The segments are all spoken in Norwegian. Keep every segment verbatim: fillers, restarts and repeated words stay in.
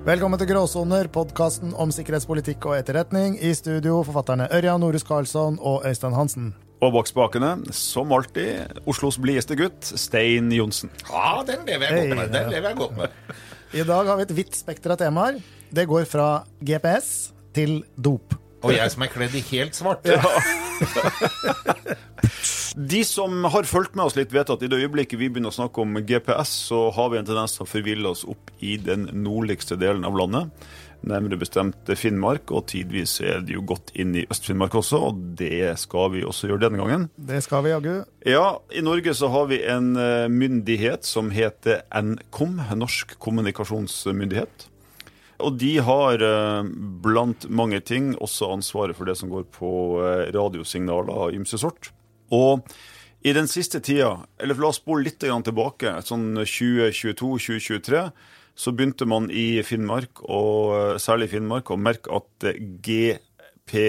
Velkommen til Gråsoner, podcasten om sikkerhetspolitikk og etterretning. I studio forfatterne Ørjan Norus Karlsson og Øystein Hansen. Og bak spakene, som alltid, Oslos blideste gutt, Stein Johnsen. Ja, den lever jeg godt med. Den lever jeg godt med. I dag har vi et vidt spekter av temaer. Det går fra G P S til dop. Og jeg som er kledd i helt svart. Ja. De som har fulgt med oss litt vet at i det øyeblikket vi begynner å snakke om G P S, så har vi en tendens til å forville oss opp i den nordligste delen av landet, nærmere bestemt Finnmark, og tidvis er det jo gått inn i Øst-Finnmark også, og det skal vi også gjøre denne gangen. Det skal vi, Jagu. Ja, i Norge så har vi en myndighet som heter N K O M, Norsk kommunikasjonsmyndighet. Og de har blant mange ting også ansvaret for det som går på radiosignaler av ymse sort. Og i den siste tida, eller la oss spole litt tilbake, sånn tjue tjueto til tjue tjuetre, så begynte man i Finnmark, og særlig i Finnmark, å merke at G P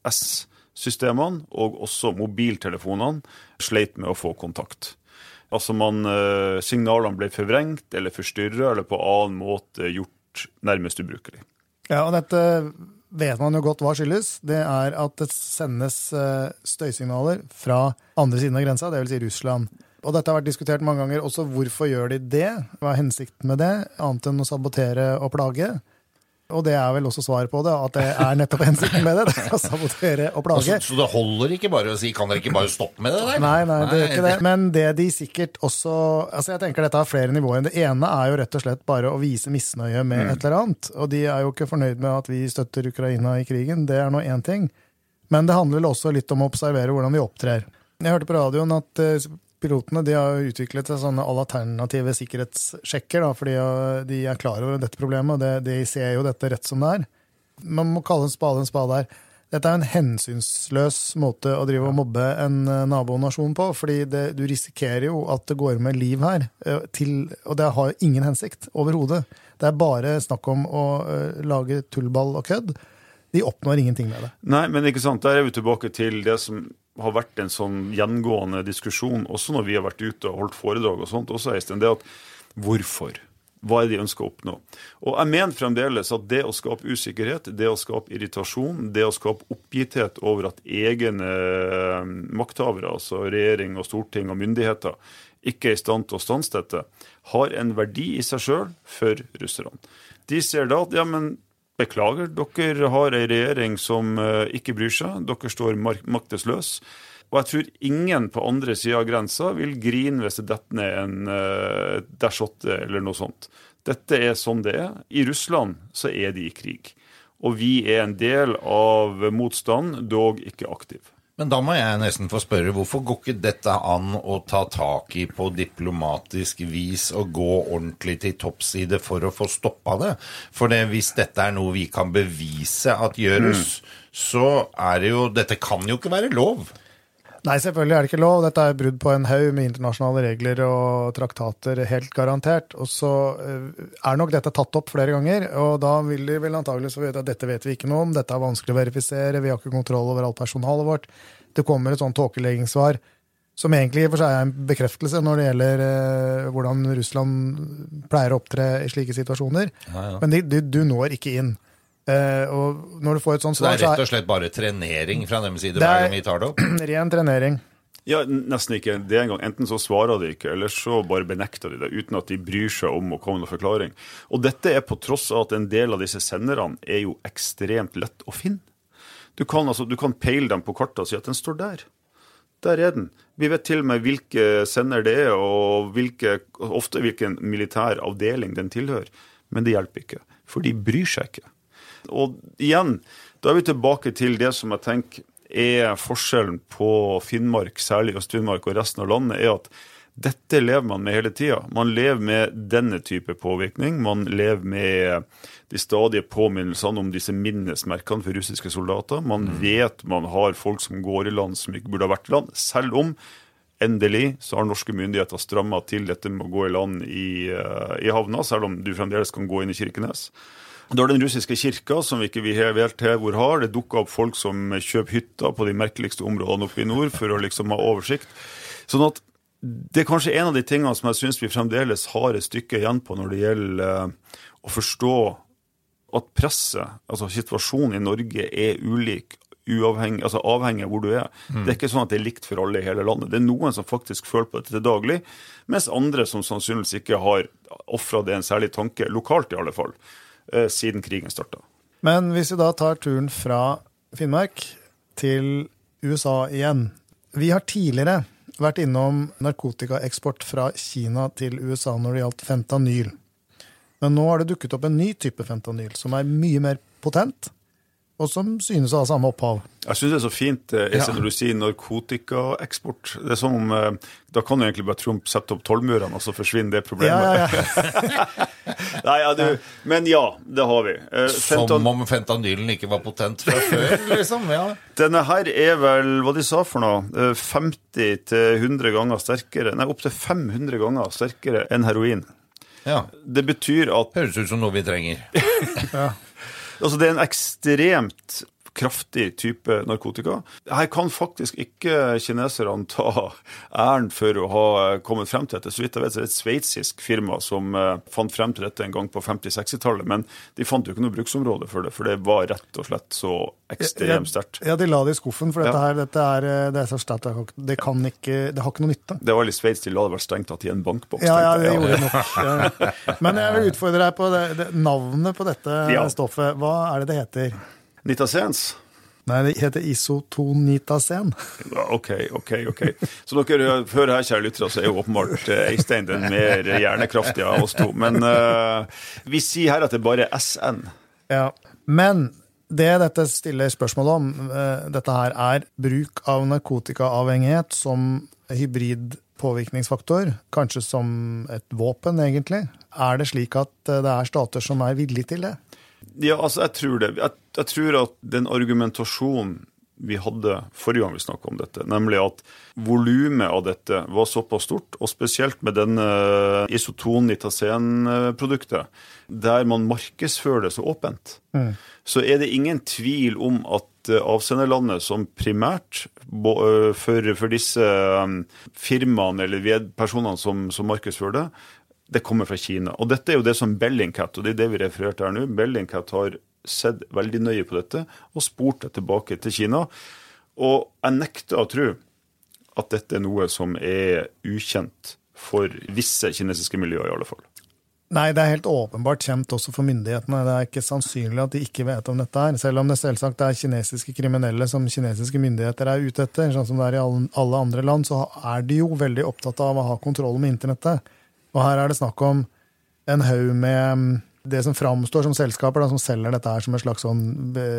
S-systemene og også mobiltelefonene sleit med å få kontakt. Altså man, signalene ble forvrengt eller forstyrret, eller på annen måte gjort nærmest ubrukelig. Ja, og dette vet man jo godt hva skyldes. Det er at det sendes støysignaler fra andre siden av grensa, det vil si Russland. Og dette har vært diskutert mange ganger, også hvorfor gjør de det? Hva er hensikten med det? Annet enn å sabotere og plage. Og det er vel også svar på det, at det er nettopp hensikten med det, det er å sabotere og plage. Altså, så det holder ikke bare å si, kan dere ikke bare stoppe med det der? Nei, nei, det er ikke det. Men det de sikkert også, altså jeg tenker dette har flere nivåer. Det ene er jo rett og slett bare å vise misnøye med mm. et eller annet. Og de er jo ikke fornøyd med at vi støtter Ukraina i krigen, det er nå en ting. Men det handler vel også litt om å observere hvordan vi opptrer. Jeg hørte på radioen at pilotene de har utviklet sånne alternative sikkerhetssjekker, da, fordi de er klar over dette problemet, og det, de ser jo dette rett som det er. Man må kalle en spade en spade her. Dette er en hensynsløs måte å drive og mobbe en nabonasjon på, fordi det, du risikerer jo at det går med liv her, til, og det har jo ingen hensikt overhodet. Det er bare snakk om å uh, lage tullball og kødd. De oppnår ingenting med det. Nei, men ikke sant, der er vi tilbake til det som har vært en sånn gjengående diskusjon, også når vi har vært ute og holdt foredrag og sånt, også Øystein, det at hvorfor? Hva er det de ønsker å oppnå? Og jeg mener fremdeles at det å skape usikkerhet, det å skape irritasjon, det å skape oppgitthet over at egne makthavere, altså regjering og storting og myndigheter, ikke er i stand til å stanse dette, har en verdi i seg selv for russerne. De ser da at, ja, men beklager, dere har en regjering som ikke bryr seg, dere står maktesløs, og jeg tror ingen på andre siden av grensa vil grine hvis det detter ned en uh, dersotte eller noe sånt. Dette er sånn det er. I Russland så er de i krig, og vi er en del av motstand, dog ikke aktiv. Men da må jeg nesten få spørre, hvorfor går ikke dette an å ta tak i på diplomatisk vis og gå ordentlig til toppside for å få stoppet det? For det, hvis dette er noe vi kan bevise at gjøres, mm. så er det jo, dette kan jo ikke være lov. Nei, selvfølgelig er det ikke lov. Dette er brudd på en haug med internasjonale regler og traktater, helt garantert. Og så er nok dette tatt opp flere ganger, og da vil de vel antageligvis få vite at dette vet vi ikke noe om, dette er vanskelig å verifisere, vi har ikke kontroll over alt personalet vårt. Det kommer et sånt tåkeleggingsvar, som egentlig for seg er en bekreftelse når det gjelder eh, hvordan Russland pleier å opptre i slike situasjoner. Ja, ja. Men de, du, du når ikke inn. Uh, og når du får et sånt svar, så det er rett og slett bare trenering fra dem side hver gang vi tar det opp? Ren trenering. Ja, nesten ikke det en gang. Enten så svarer de ikke, eller så bare benekter de det, uten at de bryr seg om å komme med forklaring. Og dette er på tross av at en del av disse senderne er jo ekstremt lett å finne. Du kan, altså, du kan peile dem på kartet og si at den står der. Der er den. Vi vet til og med hvilke sender det er, og hvilke, ofte hvilken militær avdeling den tilhører. Men det hjelper ikke, for de bryr seg ikke. Og igjen, da er vi tilbake til det som jeg tenker er forskjellen på Finnmark, særlig Øst-Finnmark og resten av landet, er at dette lever man med hele tiden. Man lever med denne type påvirkning, man lever med de stadige påminnelsene om disse minnesmerkene for russiske soldater. Man mm. vet man har folk som går i land som ikke burde ha vært i land, selv om endelig så har norske myndigheter strammet til dette med å gå i land i, uh, i havna, selv om du fremdeles kan gå inn i Kirkenes. Da er den russiske kirka, som vi ikke vet til hvor har, det dukker opp folk som kjøper hytter på de merkeligste områdene oppe i nord for å liksom ha oversikt. Sånn at det er kanskje en av de tingene som jeg synes vi fremdeles har et stykke igjen på når det gjelder uh, å forstå at presset, altså situasjonen i Norge er ulik, uavhengig, altså avhengig av hvor du er. Mm. Det er ikke sånn at det er likt for alle i hele landet. Det er noen som faktisk føler på dette til daglig, mens andre som sannsynligvis ikke har offret det en særlig tanke, lokalt i alle fall, eh, siden krigen startet. Men hvis vi da tar turen fra Finnmark til U S A igjen. Vi har tidligere vært innom narkotikaeksport fra Kina til U S A når det gjaldt fentanyl. Men nå har det dukket opp en ny type fentanyl som er mye mer potent, og som synes å ha samme opphav. Jeg synes det er så fint, Ese, ja. Når du sier narkotikaeksport. Det er som om, da kan du egentlig bare Trump sette opp tollmurene, og så forsvinner det problemet. Ja, ja, ja. Nei, ja, du, men ja, det har vi. Som Fentan- om fentanylen ikke var potent fra før, liksom, ja. Denne her er vel, hva de sa for noe, femti til hundre ganger sterkere, nei, opp til fem hundre ganger sterkere enn heroin. Ja. Det betyr at... Høres ut som noe vi trenger. Ja. Altså, det er en ekstremt kraftig type narkotika. Her kan faktisk ikke kineserne ta æren for å ha kommet frem til dette. Så vidt jeg vet, så er det et sveitsisk firma som uh, fant frem til dette en gang på femti-sekstitallet, men de fant jo ikke noe bruksområde for det, for det var rett og slett så ekstremt sterkt. Ja, de la det i skuffen, for dette ja. her, dette er, det er så sterkt, det kan ikke, det har ikke noe nytte. Det var litt Sveits, de la det vel strengt at i en bankboks. Ja, ja, det gjorde det nok. Ja. Men jeg vil utfordre deg på det, det, navnet på dette ja. stoffet. Hva er det det heter? Nitasens? Nei, det heter isotonitasen. Ja, ok, ok, ok. Så dere hører her, kjære lyttere, så er jo åpenbart Eistein den mer hjernekraftige av oss to. Men uh, vi sier her at det bare er S N. Ja, men det dette stiller spørsmål om, uh, dette her er bruk av narkotikaavhengighet som hybrid påvirkningsfaktor, kanskje som et våpen egentlig. Er det slik at det er stater som er villige til det? Ja, altså jeg tror det. Jeg, jeg tror at den argumentasjonen vi hadde forrige gang vi snakket om dette, nemlig at volumet av dette var såpass stort, og spesielt med denne isotonitasen-produktet, der man markedsfører det så åpent, mm. så er det ingen tvil om at avsenderlandet som primært for, for disse firmaene eller personene som, som markedsfører det, det kommer fra Kina. Og dette er jo det som Bellingcat, og det er det vi refererte her nå. Bellingcat har sett veldig nøye på dette og spurt det tilbake til Kina. Og jeg nekter å tro at dette er noe som er ukjent for visse kinesiske miljøer i alle fall. Nei, det er helt åpenbart kjent også for myndighetene. Det er ikke sannsynlig at de ikke vet om dette her. Selv om det selvsagt er kinesiske kriminelle som kinesiske myndigheter er ute etter, sånn som det er i alle andre land, så er de jo veldig opptatt av å ha kontroll med internettet. Og her er det snakk om en haug med det som framstår som selskaper, da, som selger dette her som et slags sånn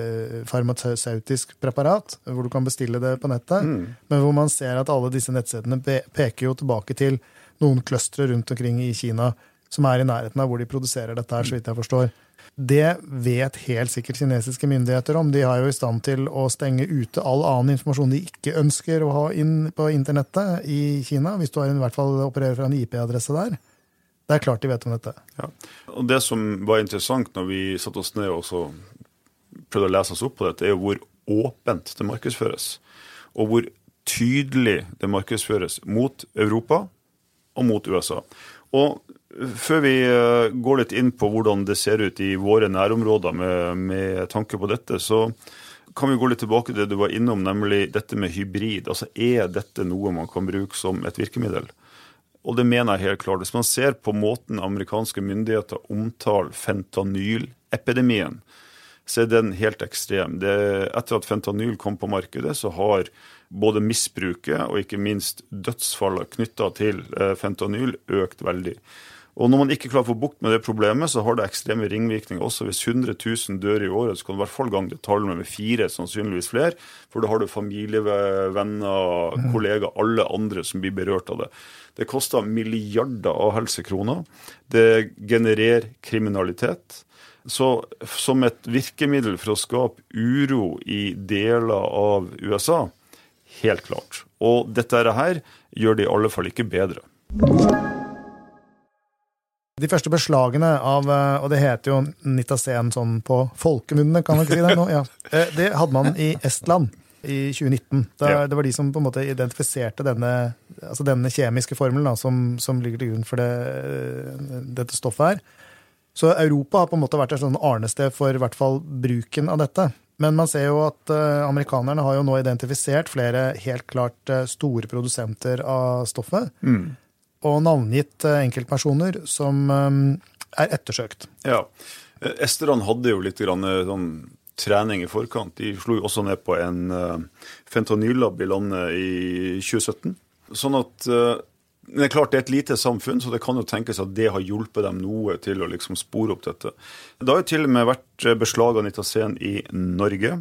farmaseutisk preparat, hvor du kan bestille det på nettet, mm. men hvor man ser at alle disse nettsidene peker jo tilbake til noen kløstre rundt omkring i Kina, som er i nærheten av hvor de produserer dette her, så vidt jeg forstår. Det vet helt sikkert kinesiske myndigheter om. De har jo i stand til å stenge ute all annen informasjon de ikke ønsker å ha inn på internettet i Kina, hvis du har i hvert fall opererer fra en I P-adresse der. Det er klart de vet om dette. Ja. Og det som var interessant når vi satt oss ned og så prøvde å lese oss opp på dette, er jo hvor åpent det markedsføres, og hvor tydelig det markedsføres mot Europa og mot U S A. Og før vi går litt inn på hvordan det ser ut i våre nærområder med, med tanke på dette, så kan vi gå litt tilbake til det du var innom, nemlig dette med hybrid. Altså, er dette noe man kan bruke som et virkemiddel? Og det mener jeg helt klart. Hvis man ser på måten amerikanske myndigheter omtaler fentanylepidemien, så er den helt ekstrem. Det, etter at fentanyl kom på markedet, så har både misbruket og ikke minst dødsfallet knyttet til fentanyl økt veldig. Og når man ikke klarer å få bukt med det problemet, så har det ekstreme ringvirkninger. Også hvis hundre tusen dør i året, så kan du i hvert fall gange det tallet med fire, sannsynligvis flere, for da har du familie, venner, kollegaer, alle andre som blir berørt av det. Det koster milliarder av helsekroner. Det genererer kriminalitet. Så som et virkemiddel for å skape uro i deler av U S A, helt klart. Og dette her gjør det i alle fall ikke bedre. De første beslagene av, og det heter jo Nitasen sånn på folkemunnene, kan man ikke si det nå? Ja. Det hadde man i Estland i tjue nitten. Det, ja. det var de som på en måte identifiserte denne, altså denne kjemiske formelen da, som, som ligger til grunn for det, dette stoffet her. Så Europa har på en måte vært et sånn arnested for i hvert fall bruken av dette. Men man ser jo at uh, amerikanerne har jo nå identifisert flere helt klart uh, store produsenter av stoffet, mm. og navngitt uh, enkeltpersoner som um, er ettersøkt. Ja, Esterne hadde jo litt grann, sånn trening i forkant. De slo jo også ned på en uh, fentanyllab i landet i tjue sytten. Sånn at uh, det er klart det er et lite samfunn, så det kan jo tenkes at det har hjulpet dem noe til å liksom spore opp dette. Det har jo til og med vært beslag av Nitazen i Norge.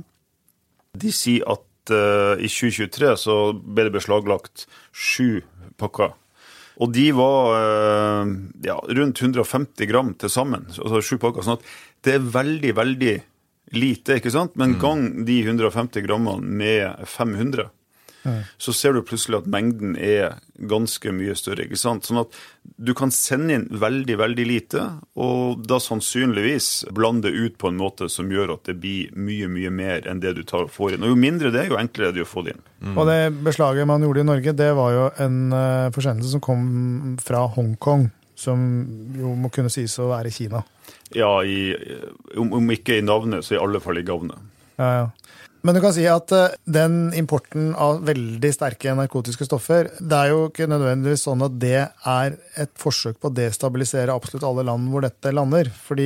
De sier at uh, i tjue tjuetre så ble det beslaglagt sju pakker. Og de var uh, ja, rundt hundre og femti gram til sammen, altså sju pakker. Sånn at det er veldig, veldig lite, ikke sant? Men gang de hundre og femti grammene med fem hundre, Mm. så ser du plutselig at mengden er ganske mye større, ikke sant? Sånn at du kan sende inn veldig, veldig lite, og da sannsynligvis blande ut på en måte som gjør at det blir mye, mye mer enn det du tar og får inn. Og jo mindre det er, jo enklere er det å få det inn. Mm. Og det beslaget man gjorde i Norge, det var jo en uh, forsendelse som kom fra Hongkong, som jo må kunne sies å være Kina. Ja, i, om, om ikke i navnet, så i alle fall i gavnet. Ja, ja. Men du kan si at den importen av veldig sterke narkotiske stoffer, det er jo ikke nødvendigvis sånn at det er et forsøk på å destabilisere absolutt alle land hvor dette lander. Fordi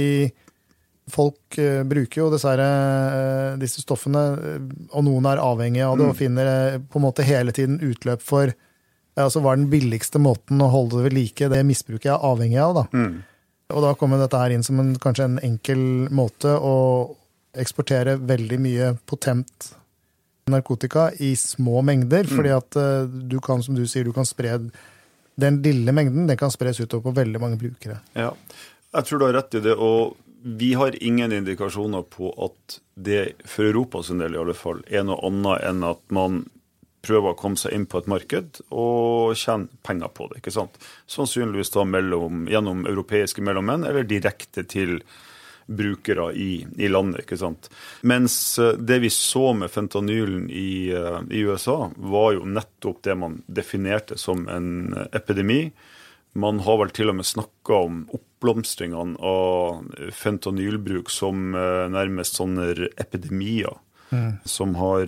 folk bruker jo dessverre disse stoffene, og noen er avhengige av det, og finner på en måte hele tiden utløp for altså hva er den billigste måten å holde det ved like. Det misbruket jeg er avhengig av, da. Mm. Og da kommer dette her inn som en, kanskje en enkel måte å eksportere veldig mye potent narkotika i små mengder, fordi at uh, du kan, som du sier, du kan spre den lille mengden, den kan spres utover på veldig mange brukere. Ja, jeg tror du har rett i det, og vi har ingen indikasjoner på at det, for Europas del i alle fall, er noe annet enn at man prøver å komme seg inn på et marked og tjene penger på det, ikke sant? Sannsynligvis da mellom, gjennom europeiske mellommenn, eller direkte til brukere i, i landet, ikke sant? Mens det vi så med fentanylen i, i U S A var jo nettopp det man definerte som en epidemi. Man har vel til og med snakket om oppblomstringene av fentanylbruk som nærmest sånne epidemier, mm. som har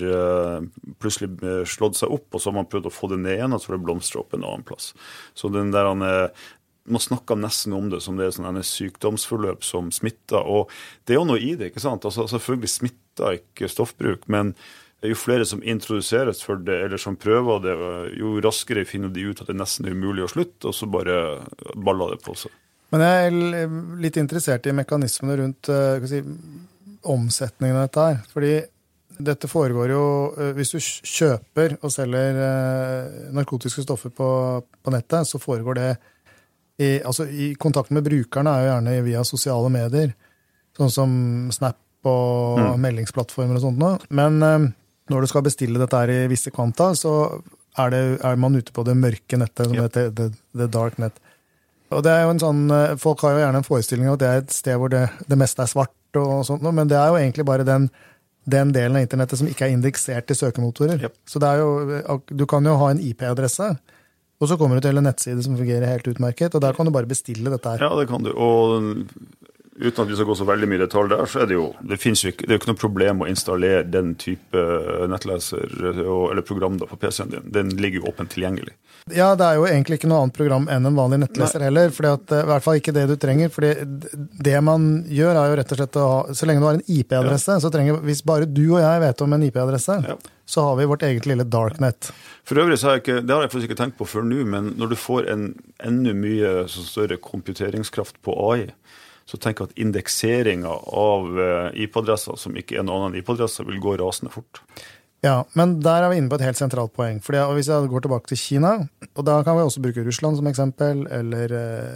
plutselig slått seg opp, og så har man prøvd å få det ned igjen, og så har det blomstret opp en annen plass. Så den der han man snakker nesten om det som det er sånn sykdomsforløp som smitter, og det er jo noe i det, ikke sant? Altså, selvfølgelig smitter ikke stoffbruk, men jo flere som introduseres for det, eller som prøver det, jo raskere finner de ut at det nesten er umulig å slutte, og så bare baller det på seg. Men jeg er litt interessert i mekanismene rundt hva si, omsetningen av dette her, fordi dette foregår jo, hvis du kjøper og selger narkotiske stoffer på, på nettet, så foregår det I, altså, i kontakten med brukerne er jo gjerne via sosiale medier, sånn som Snap og mm. meldingsplattformer og sånt nå. Men eh, når du skal bestille dette her i visse kvanta, så er, det, er man ute på det mørke nettet, som yep. heter the, the dark net. Og det er jo en sånn, folk har jo gjerne en forestilling av at det er et sted hvor det, det meste er svart og sånt, men det er jo egentlig bare den, den delen av internettet som ikke er indeksert i søkemotorer. Yep. Så det er jo, du kan jo ha en I P-adresse, og så kommer du til en nettside som fungerer helt utmerket, og der kan du bare bestille dette her. Ja, det kan du. Og uten at vi skal gå så veldig mye detalj der, så er det jo, det finnes jo ikke, det er jo ikke noe problem å installere den type nettleser eller program da på P C-en din. Den ligger jo åpent tilgjengelig. Ja, det er jo egentlig ikke noe annet program enn en vanlig nettleser Nei. heller, fordi at, i hvert fall ikke det du trenger, fordi det man gjør er jo rett og slett å ha, så lenge du har en I P-adresse, ja. så trenger, hvis bare du og jeg vet om en I P-adresse, ja. så har vi vårt eget lille darknet. For øvrig så har jeg ikke, det har jeg faktisk ikke tenkt på før nå, men når du får en enda mye større komputeringskraft på A I, så tenker jeg at indekseringen av I P-adresser, som ikke er en annen I P-adresse, vil gå rasende fort. Ja, men der er vi inne på et helt sentralt poeng. Fordi hvis jeg går tilbake til Kina, og da kan vi også bruke Russland som eksempel, eller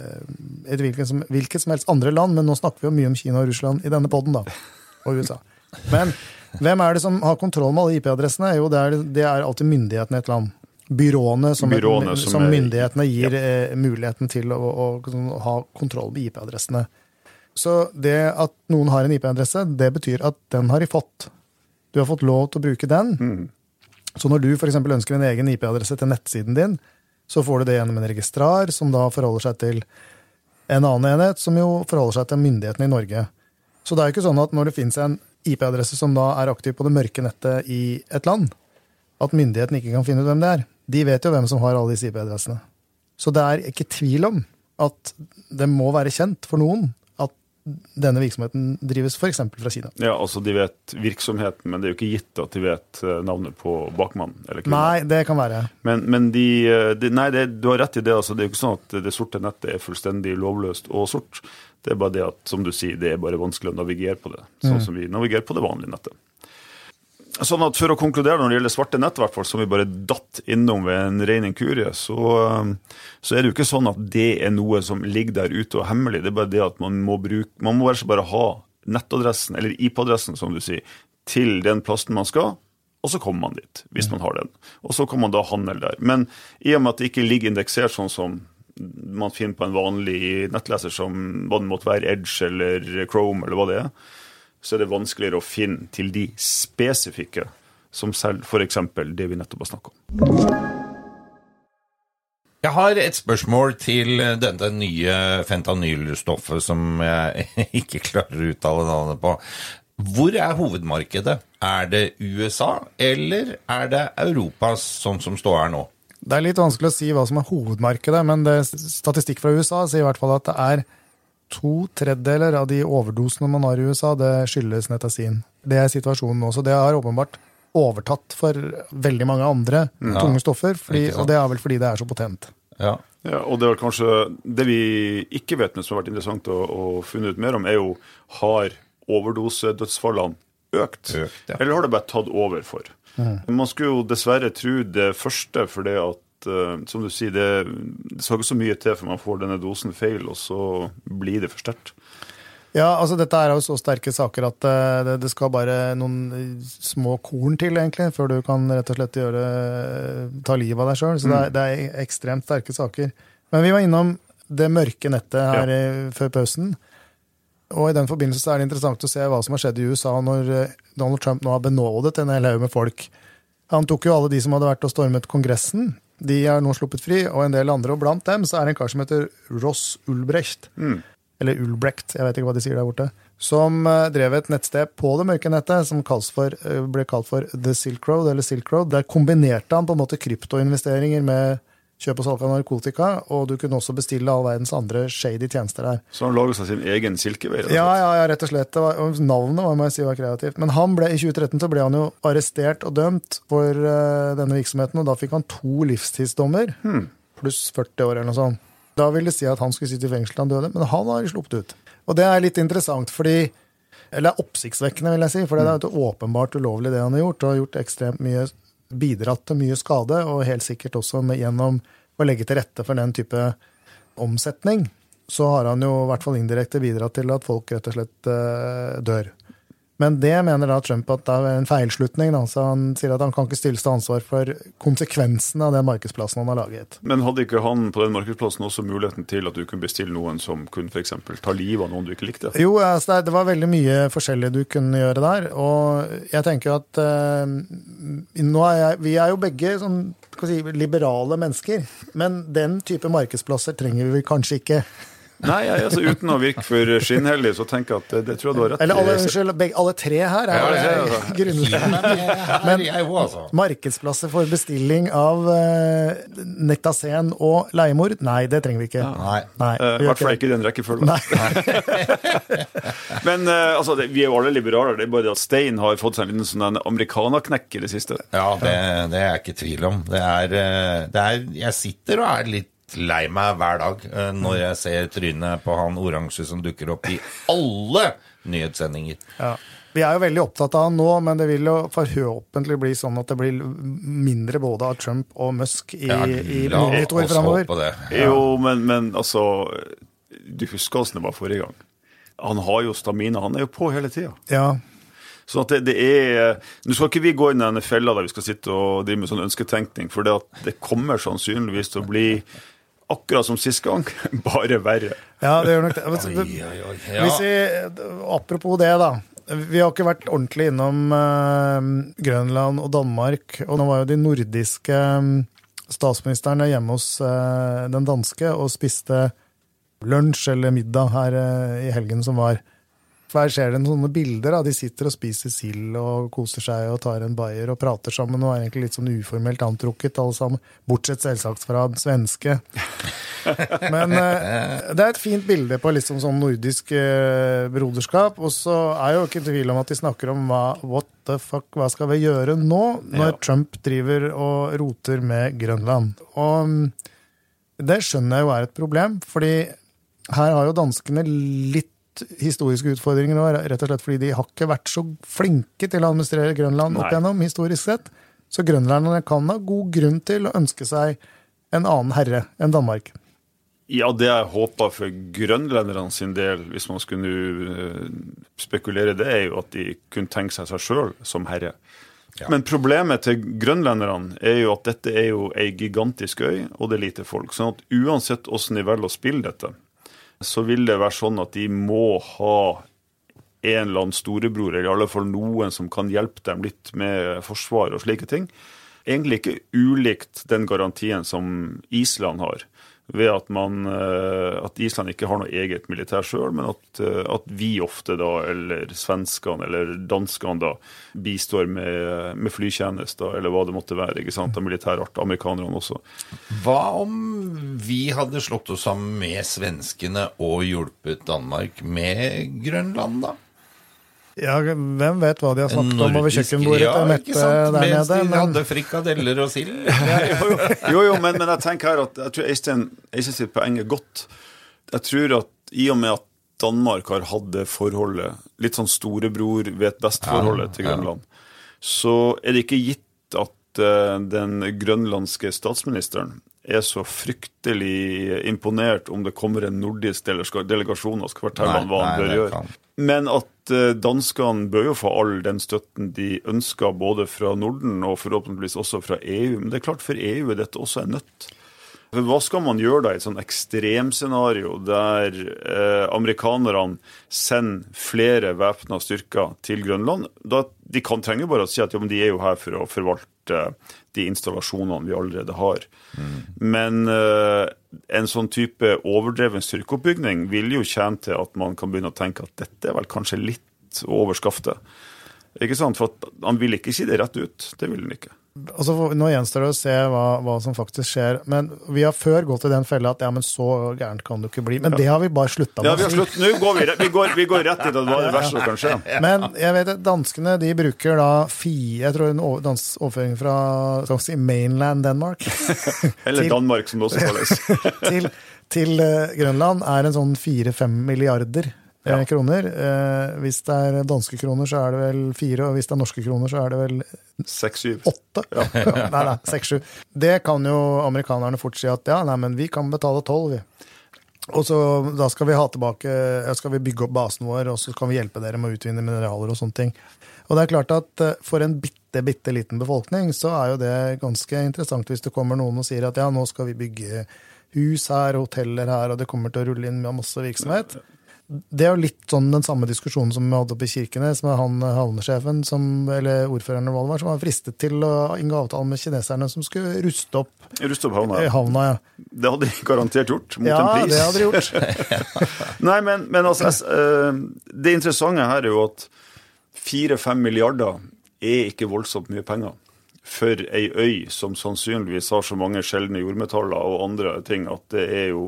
et hvilket som, hvilket som helst andre land, men nå snakker vi jo mye om Kina og Russland i denne podden da, og U S A. Men hvem er det som har kontroll med alle I P-adressene? Jo, det er, det er alltid myndighetene i et land. Byråene som, Byråene som, som myndighetene gir ja. eh, muligheten til å, å, å ha kontroll med I P-adressene. Så det at noen har en I P-adresse, det betyr at den har de fått. Du har fått lov til å bruke den. Mm. Så når du for eksempel ønsker en egen I P-adresse til nettsiden din, så får du det gjennom en registrar, som da forholder seg til en annen enhet som jo forholder seg til myndighetene i Norge. Så det er jo ikke sånn at når det finnes en I P-adresse som da er aktiv på det mørke nettet i et land, at myndigheten ikke kan finne ut hvem det er. De vet jo hvem som har alle disse I P-adressene. Så det er ikke tvil om at det må være kjent for noen at denne virksomheten drives for eksempel fra Kina. Ja, altså de vet virksomheten, men det er jo ikke gitt at de vet navnet på bakmannen. Eller kvinnen. Nei, det kan være. Men, men de, de, nei, det, du har rett i det. Altså, det er jo ikke sånn at det sorte nettet er fullstendig lovløst og sort. Det er bare det at, som du sier, det er bare vanskelig å navigere på det. Sånn mm. som vi navigerer på det vanlige nettet. Sånn at for å konkludere når det gjelder svarte nett, i hvert fall, som vi bare datt innom ved en ren inkurie, så, så er det jo ikke sånn at det er noe som ligger der ute og hemmelig. Det er bare det at man må bruke, man må bare ha nettadressen, eller I P-adressen, som du sier, til den plassen man skal, og så kommer man dit, hvis man har den. Og så kan man da handle der. Men i og med at det ikke ligger indeksert sånn som man finner på en vanlig nettleser som hva det måtte være Edge eller Chrome eller hva det er, så er det vanskeligere å finne til de spesifikke som selv for eksempel det vi nettopp har snakket om. Jeg har et spørsmål til denne nye fentanylstoffet som jeg ikke klarer å uttale navnet på. Hvor er hovedmarkedet? Er det U S A eller er det Europa sånn som står her nå? Det er litt vanskelig å si hva som er hovedmarkedet, men det, statistikk fra U S A sier i hvert fall at det er to tredjedeler av de overdosene man har i U S A, det skyldes Netacin. Det er situasjonen nå, så det har åpenbart overtatt for veldig mange andre mm. tunge stoffer, fordi, og det er vel fordi det er så potent. Ja. Ja, og det er kanskje det vi ikke vet, men som har vært interessant å, å funne ut mer om, er jo, har overdosedødsfallene økt? økt ja. Eller har det bare tatt over for? Mm. Man skulle jo dessverre tro det første, for det at, uh, som du sier, det, det skal ikke så mye til for man får denne dosen feil, og så blir det for sterkt. Ja, altså dette er jo så sterke saker at uh, det, det skal bare noen små korn til, egentlig, før du kan rett og slett gjøre, ta livet av deg selv. Så mm. det, er, det er ekstremt sterke saker. Men vi var innom det mørke nettet her ja. i, før pausen. Og i den forbindelse er det interessant å se hva som har skjedd i U S A når Donald Trump nå har benådet en hel haug med folk. Han tok jo alle de som hadde vært og stormet kongressen. De er nå sluppet fri, og en del andre. Og blant dem så er det en kar som heter Ross Ulbricht. Mm. Eller Ulbrecht, jeg vet ikke hva de sier der borte. Som drev et nettsted på det mørke nettet, som for, ble kalt for The Silk Road, eller Silk Road. Der kombinerte han på en måte kryptoinvesteringer med kjøp og salg av narkotika, og du kunne også bestille all verdens andre shady tjenester der. Så han laget seg sin egen silkevei? Ja, ja, ja, rett og slett. Det var, og navnet var, må jeg si, var kreativt. Men han ble, i tjue tretten så ble han jo arrestert og dømt for uh, denne virksomheten, og da fikk han to livstidsdommer, hmm. pluss førti år eller noe sånt. Da ville det si at han skulle sitte i fengsel til han døde, men han har sluppet ut. Og det er litt interessant, fordi, eller oppsiktsvekkende vil jeg si, for det er jo hmm. åpenbart ulovlig det han har gjort, og har gjort ekstremt mye bidratt til mye skade, og helt sikkert også med, gjennom å legge til rette for den type omsetning, så har han jo i hvert fall indirekte bidratt til at folk rett og slett uh, dør. Men det mener da Trump at det er en feilslutning, da. Så han sier at han kan ikke stilles til ansvar for konsekvensen av den markedsplassen han har laget. Men hadde ikke han på den markedsplassen også muligheten til at du kunne bestille noen som kunne for eksempel ta liv av noen du ikke likte? Jo, altså, det var veldig mye forskjellig du kunne gjøre der, og jeg tenker at uh, nå er jeg, vi er jo begge sånn, skal si, liberale mennesker, men den type markedsplasser trenger vi kanskje ikke. Nei, jeg, altså, uten å virke for skinnheldig, så tenker jeg at det, det tror jeg du har rett. Eller alle, unnskyld, begge, alle tre her er ja, alle tre, grunnleggende. Men markedsplasser for bestilling av uh, Netacin og leiemord, nei, det trenger vi ikke. Nei. Nei, I uh, hvert fall ikke i den rekkefølgen. Men uh, altså, det, vi er jo alle liberaler, det er bare det at Stein har fått seg en liten sånn amerikanerknekk i det siste. Ja, det, det er jeg ikke tvil om. Det er, det er, jeg sitter og er litt lei meg hver dag når jeg ser trynet på han oransje som dukker opp i alle nyhetssendinger. Ja. Vi er jo veldig opptatt av han nå, men det vil jo forhåpentlig bli sånn at det blir mindre både av Trump og Musk i, ja, i nyhetsord fremover. Ja. Jo, men, men altså, du husker hvordan det var forrige gang. Han har jo stamina, han er jo på hele tiden. Ja. Sånn at det, det er, nå skal ikke vi gå inn i denne fella der vi skal sitte og drive med sånn ønsketenkning, for det, at det kommer sannsynligvis til å bli akkurat som siste gang, bare verre. Ja, det gjør nok det. Oi, oi, oi. Ja. Hvis vi, apropos det da, vi har ikke vært ordentlig innom uh, Grønland og Danmark, og nå var jo de nordiske um, statsministerne hjemme hos uh, den danske og spiste lunsj eller middag her i helgen som var. For her ser det sånne bilder, da. De sitter og spiser sild og koser seg og tar en bayer og prater sammen og er egentlig litt sånn uformelt antrukket alle sammen, bortsett selvsagt fra den svenske. Men eh, det er et fint bilde på liksom sånn nordisk eh, broderskap, og så er jo ikke tvil om at de snakker om hva, what the fuck, hva skal vi gjøre nå, når ja. Trump driver og roter med Grønland. Og det skjønner jeg jo er et problem, fordi her har jo danskene litt historiske utfordringer, og rett og slett fordi de har ikke vært så flinke til å administrere Grønland opp igjennom, historisk sett. Så grønlanderne kan ha god grunn til å ønske seg en annen herre enn Danmark. Ja, det jeg håper for grønlenderne sin del, hvis man skulle spekulere det, er jo at de kunne tenke seg seg selv som herre. Ja. Men problemet til grønlenderne er jo at dette er jo en gigantisk øy, og det er lite folk. Sånn at uansett hvordan de velger å spille dette, så vil det være sånn at de må ha en eller annen storebror, eller i alle fall noen som kan hjelpe dem litt med forsvar og slike ting. Egentlig ikke ulikt den garantien som Island har, ved at, man, at Island ikke har noe eget militær selv, men at, at vi ofte da, eller svenskene eller danskene da, bistår med, med flytjenester, eller hva det måtte være, ikke sant, av militærart, amerikanerne også. Hva om vi hadde slått oss sammen med svenskene og hjulpet Danmark med Grønland da? Ja, hvem vet hva de har snakket om over kjøkkenbordet til Mette der nede? Mens de men... hadde frikadeller og sild. jo, jo, jo, jo men, men jeg tenker her at jeg tror Øystein, Øystein sitt poeng er godt. Jeg tror at i og med at Danmark har hatt det forholdet, litt sånn storebror vet best forholdet ja, til Grønland, ja. Så er det ikke gitt at uh, den grønlandske statsministeren er så fryktelig imponert om det kommer en nordisk delegasjon og skal fortelle han hva han bør gjøre. Men at danskene bør jo få all den støtten de ønsker både fra Norden og forhåpentligvis også fra E U. Men det er klart for E U er dette også en nøtt. For hva skal man gjøre da i et sånn ekstremscenario der eh, amerikanerne sender flere væpnede styrker til Grønland? Da, de kan trenge bare å si at ja, men de er jo her for å forvalte de installasjonene vi allerede har. Mm. Men eh, en sånn type overdreven styrkeoppbygging vil jo tjene til at man kan begynne å tenke at dette er vel kanskje litt overskaftet. Ikke sant? For at han vil ikke si det rett ut. Det vil han ikke. Altså, nå gjenstår det å se hva, hva som faktisk skjer, men vi har før gått i den felle at ja, men så gærent kan det ikke bli, men ja. Det har vi bare sluttet med. Ja, vi har slutt. Nå går vi, vi, går, vi går rett i det, hva det verste som kan skje. Men jeg vet at danskene, de bruker da fire, jeg tror en dans, overføring fra si, mainland Denmark. Eller til, Danmark, som det også kalles. til, til uh, Grønland er en sånn fire-fem milliarder. Ja. kroner. Eh, hvis det er danske kroner, så er det vel fire, og hvis det er norske kroner, så er det vel seks-syv. Åtte. Ja. nei, nei, seks-sju. Det kan jo amerikanerne fort si at ja, nei, men vi kan betale tolv, vi. Og så da skal vi ha tilbake, skal vi bygge opp basen vår, og så kan vi hjelpe dere med å utvinne mineraler og sånne ting. Og det er klart at for en bitte, bitte liten befolkning, så er jo det ganske interessant hvis det kommer noen og sier at ja, nå skal vi bygge hus her, hoteller her, og det kommer til å rulle inn med masse virksomhet. Det er jo litt sånn den samme diskusjonen som vi hadde oppe i Kirkenes med han havnesjefen, som, eller ordføreren eller hva det var, som var fristet til å inngå avtale med kineserne som skulle ruste opp, ruste opp havna. havna ja. Det hadde de garantert gjort, mot ja, en pris. Ja, det hadde de gjort. Nei, men, men altså, det interessante her er jo at fire-fem milliarder er ikke voldsomt mye penger for ei øy som sannsynligvis har så mange sjeldne jordmetaller og andre ting at det er jo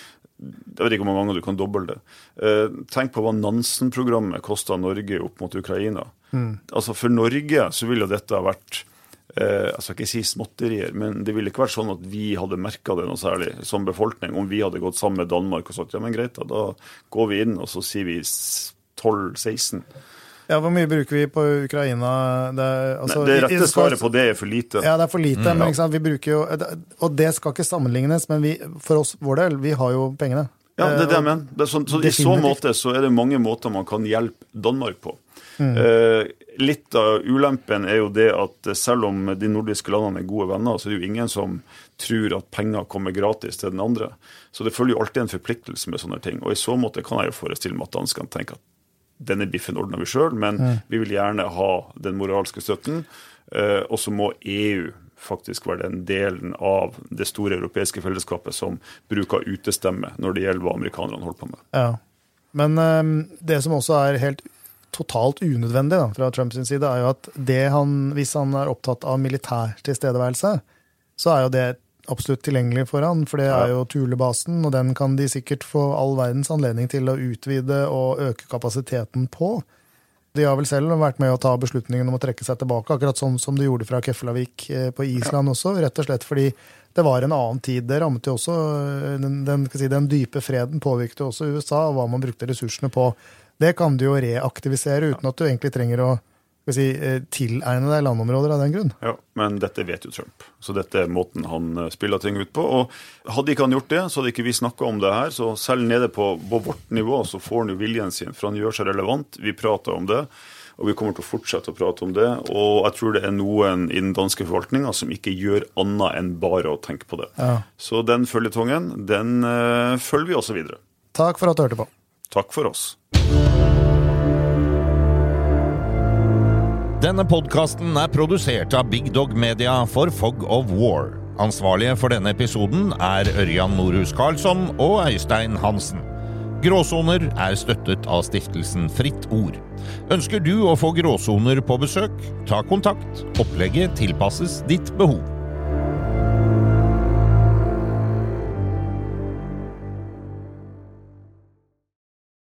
jeg vet ikke hvor mange ganger du kan doble det. Eh, tenk på hva Nansen-programmet kostet Norge opp mot Ukraina. Mm. Altså for Norge så ville dette ha vært, eh, jeg skal ikke si småtterier, men det ville ikke vært sånn at vi hadde merket det noe særlig som befolkning, om vi hadde gått sammen med Danmark og sagt, ja men greit da, da går vi inn og så sier vi tolv-seksten. Ja, hvor mye bruker vi på Ukraina? Det, altså, Nei, det rette svaret på det er for lite. Ja, det er for lite, mm, men ikke sant? Vi bruker jo, og det skal ikke sammenlignes, men vi, for oss, vår del, vi har jo pengene. Ja, det er det jeg mener. Det er sånn, så I så måte så er det mange måter man kan hjelpe Danmark på. Mm. Eh, litt av ulempen er jo det at selv om de nordiske landene er gode venner, så er det jo ingen som tror at penger kommer gratis til den andre. Så det følger jo alltid en forpliktelse med sånne ting. Og i så måte kan jeg jo forestille meg at danskene tenker at denne biffen ordner vi selv, men mm. vi vil gjerne ha den moralske støtten, eh, og så må E U faktisk være den delen av det store europeiske fellesskapet som bruker utestemme når det gjelder hva amerikanerne holder på med. Ja, men um, det som også er helt totalt unødvendig da, fra Trumps side, er jo at det han, hvis han er opptatt av militær tilstedeværelse, så er jo det absolutt tilgjengelig for han, for det er jo Thule-basen, og den kan de sikkert få all verdens anledning til å utvide og øke kapasiteten på. De har vel selv vært med å ta beslutningen om å trekke seg tilbake, akkurat sånn som de gjorde fra Keflavik på Island også, rett og slett fordi det var en annen tid. Det rammet jo også, den, den, si, den dype freden påvirket også U S A, og hva man brukte ressursene på. Det kan du jo reaktivisere uten at du egentlig trenger å si, tilegne deg landområder av den grunn. Ja, men dette vet jo Trump. Så dette er måten han spiller ting ut på. Og hadde ikke han gjort det, så hadde ikke vi snakket om det her. Så selv nede på, på vårt nivå så får han jo viljen sin, for han gjør seg relevant. Vi prater om det, og vi kommer til å fortsette å prate om det. Og jeg tror det er noen i den danske forvaltningen som ikke gjør annet enn bare å tenke på det. Ja. Så den følgetongen, den uh, følger vi også videre. Takk for at du hørte på. Takk for oss. Denne podcasten er produsert av Big Dog Media for Fog of War. Ansvarlige for denne episoden er Ørjan Norhus Karlsson og Øystein Hansen. Gråsoner er støttet av stiftelsen Fritt Ord. Ønsker du å få gråsoner på besøk? Ta kontakt. Opplegget tilpasses ditt behov.